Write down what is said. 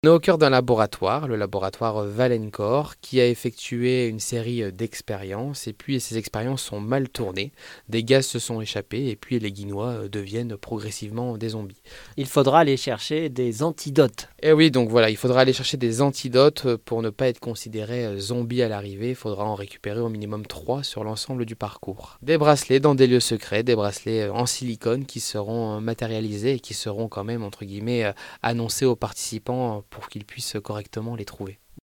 On est au cœur d'un laboratoire, le laboratoire Valencor, qui a effectué une série d'expériences, et puis ces expériences sont mal tournées, des gaz se sont échappés, et puis les Guinois deviennent progressivement des zombies. Il faudra aller chercher des antidotes. Et oui, donc voilà, il faudra aller chercher des antidotes pour ne pas être considéré zombie à l'arrivée, il faudra en récupérer au minimum 3 sur l'ensemble du parcours. Des bracelets dans des lieux secrets, des bracelets en silicone qui seront matérialisés et qui seront quand même, entre guillemets, annoncés aux participants pour qu'ils puissent correctement les trouver.